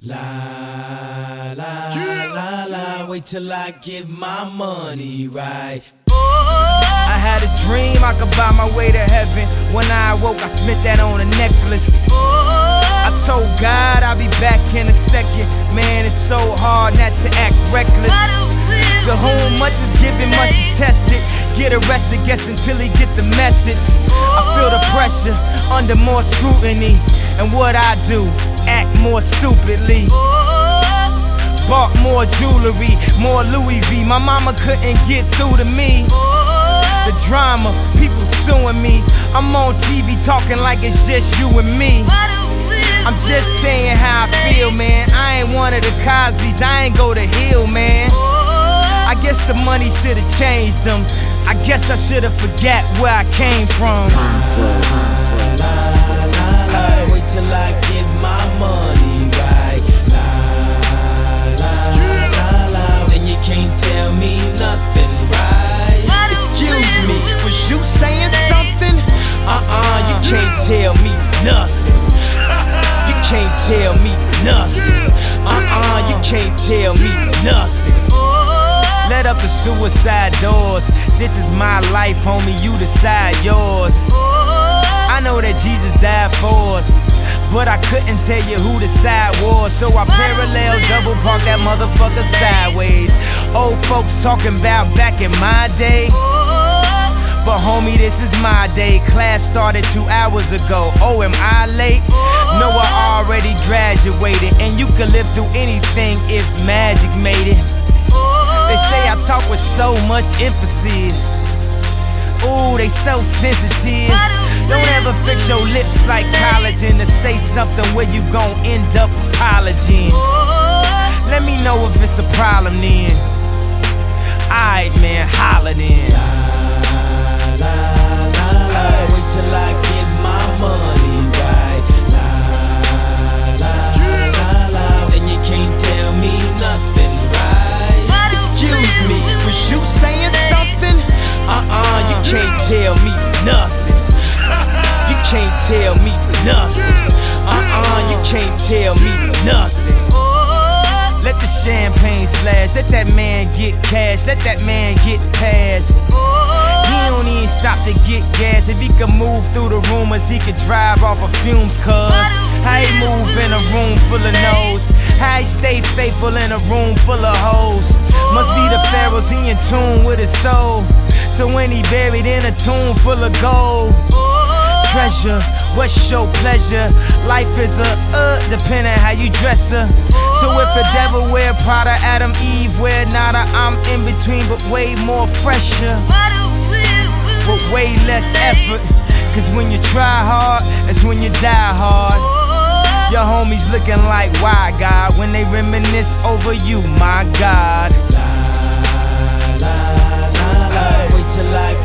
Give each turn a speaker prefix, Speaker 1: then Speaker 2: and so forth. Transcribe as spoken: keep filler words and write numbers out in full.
Speaker 1: La la yeah. la la, wait till I get my money right.
Speaker 2: I had a dream I could buy my way to heaven. When I awoke, I spent that on a necklace. I told God I'll be back in a second. Man, it's so hard not to act reckless. To whom much is given, much is tested. Get arrested, guess until he get the message. I feel the pressure, under more scrutiny. And what I do, act more stupidly. Bought more jewelry, more Louis V. My mama couldn't get through to me. The drama, people suing me. I'm on T V talking like it's just you and me. I'm just saying how I feel, man. I ain't one of the Cosbys, I ain't go to Hill, man. I guess the money should've changed them. I guess I should've forgot where I came from.
Speaker 1: La, la, la, la, wait till I get my money right. La, la, la, la, then you can't tell me nothing, right?
Speaker 2: Excuse me, was you saying something? Uh-uh, you can't tell me nothing. You can't tell me nothing. Uh-uh, you can't tell me nothing. Let up the suicide doors. This is my life, homie, you decide yours. I know that Jesus died for us, but I couldn't tell you who the side was. So I parallel double park that motherfucker sideways. Old folks talking about back in my day, but homie, this is my day. Class started two hours ago. Oh, am I late? No, I already graduated. And you could live through anything if magic made it. They say I talk with so much emphasis. Ooh, they so sensitive. Don't ever fix your lips like collagen to say something where you gon' end up apologizing. Let me know if it's a problem then. Alright, man, holla then.
Speaker 1: La, la, la, la, wait till I get my money right. La, la, la, la, then you can't tell me nothing, right?
Speaker 2: Excuse me, was you saying something? Uh-uh, you can't tell me nothing. You can't tell me nothing. Uh-uh, you can't tell me nothing. Let the champagne splash, let that man get cash, let that man get past. He don't even stop to get gas. If he could move through the rumors, he could drive off of fumes, cuz how he move in a room full of no's, how he stay faithful in a room full of hoes. Must be the pharaohs, he in tune with his soul. So when he buried in a tomb full of gold, treasure, what's your pleasure? Life is a uh, depending how you dress her. So if the devil wear Prada, Adam, Eve wear nada, I'm in between but way more fresher, but way less effort. Cause when you try hard, that's when you die hard. Your homies looking like, why God? When they reminisce over you, my God.
Speaker 1: La, la, la, la, wait till I